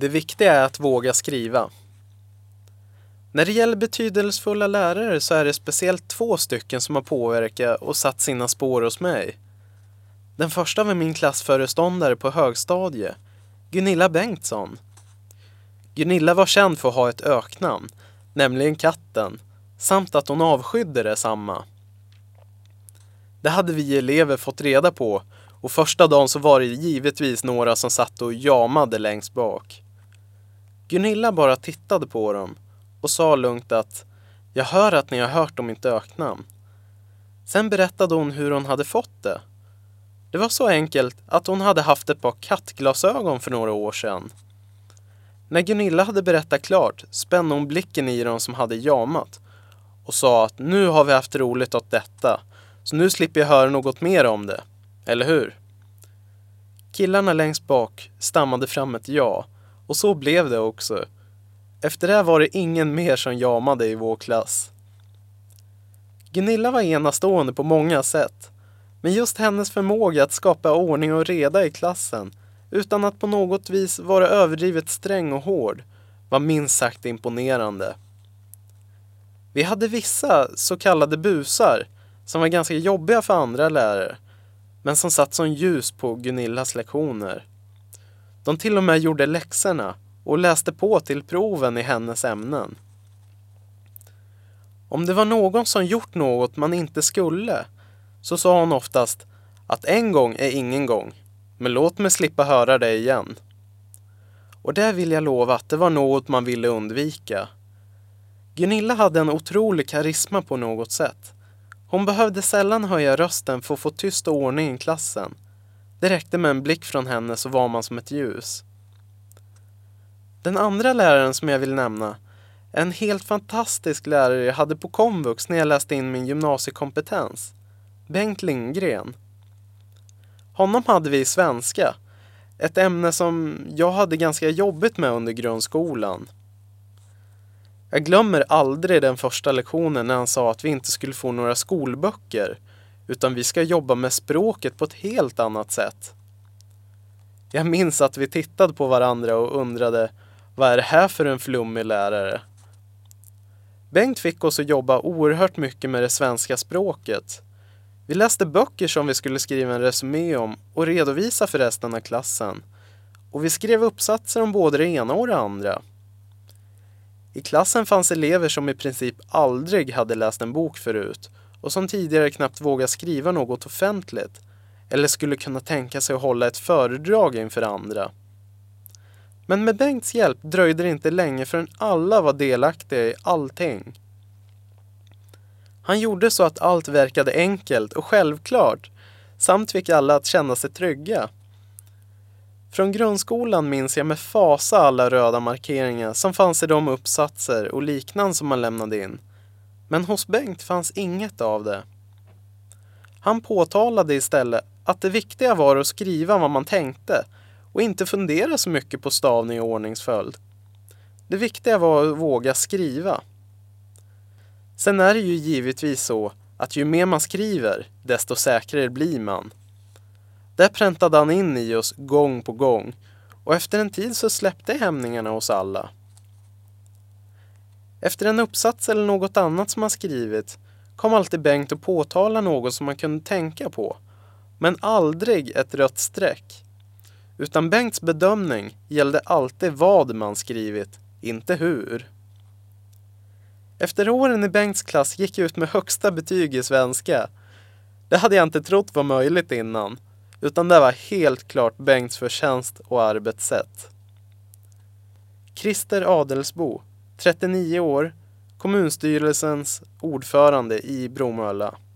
Det viktiga är att våga skriva. När det gäller betydelsefulla lärare så är det speciellt 2 stycken som har påverkat och satt sina spår hos mig. Den första var min klassföreståndare på högstadie, Gunilla Bengtsson. Gunilla var känd för att ha ett öknamn, nämligen katten, samt att hon avskydde detsamma. Det hade vi elever fått reda på, och första dagen så var det givetvis några som satt och jamade längst bak. Gunilla bara tittade på dem och sa lugnt att jag hör att ni har hört om mitt öknamn. Sen berättade hon hur hon hade fått det. Det var så enkelt att hon hade haft ett par kattglasögon för några år sedan. När Gunilla hade berättat klart spände hon blicken i dem som hade jamat och sa att nu har vi haft roligt åt detta, så nu slipper jag höra något mer om det, eller hur? Killarna längst bak stammade fram ett ja, och så blev det också. Efter det var det ingen mer som jamade i vår klass. Gunilla var enastående på många sätt, men just hennes förmåga att skapa ordning och reda i klassen utan att på något vis vara överdrivet sträng och hård var minst sagt imponerande. Vi hade vissa så kallade busar som var ganska jobbiga för andra lärare, men som satt som ljus på Gunillas lektioner. De till och med gjorde läxorna och läste på till proven i hennes ämnen. Om det var någon som gjort något man inte skulle, så sa hon oftast att en gång är ingen gång, men låt mig slippa höra det igen. Och där vill jag lova att det var något man ville undvika. Gunilla hade en otrolig karisma på något sätt. Hon behövde sällan höja rösten för att få tyst och ordning i klassen. Det räckte med en blick från henne så var man som ett ljus. Den andra läraren som jag vill nämna är en helt fantastisk lärare jag hade på komvux när jag läste in min gymnasiekompetens. Bengt Lindgren. Honom hade vi i svenska. Ett ämne som jag hade ganska jobbigt med under grundskolan. Jag glömmer aldrig den första lektionen när han sa att vi inte skulle få några skolböcker, utan vi ska jobba med språket på ett helt annat sätt. Jag minns att vi tittade på varandra och undrade, vad är det här för en flummig lärare? Bengt fick oss att jobba oerhört mycket med det svenska språket. Vi läste böcker som vi skulle skriva en resumé om och redovisa för resten av klassen. Och vi skrev uppsatser om både det ena och det andra. I klassen fanns elever som i princip aldrig hade läst en bok förut och som tidigare knappt vågade skriva något offentligt eller skulle kunna tänka sig att hålla ett föredrag inför andra. Men med Bengts hjälp dröjde det inte länge förrän alla var delaktiga i allting. Han gjorde så att allt verkade enkelt och självklart, samt fick alla att känna sig trygga. Från grundskolan minns jag med fasa alla röda markeringar som fanns i de uppsatser och liknande som man lämnade in. Men hos Bengt fanns inget av det. Han påtalade istället att det viktiga var att skriva vad man tänkte och inte fundera så mycket på stavning och ordningsföljd. Det viktiga var att våga skriva. Sen är det ju givetvis så att ju mer man skriver, desto säkrare blir man. Där präntade han in i oss gång på gång och efter en tid så släppte hämningarna hos alla. Efter en uppsats eller något annat som han skrivit kom alltid Bengt att påtala något som man kunde tänka på, men aldrig ett rött streck. Utan Bengts bedömning gällde alltid vad man skrivit, inte hur. Efter åren i Bengts klass gick jag ut med högsta betyg i svenska. Det hade jag inte trott var möjligt innan, utan det var helt klart Bengts förtjänst och arbetssätt. Christer Adelsbo, 39 år, kommunstyrelsens ordförande i Bromölla.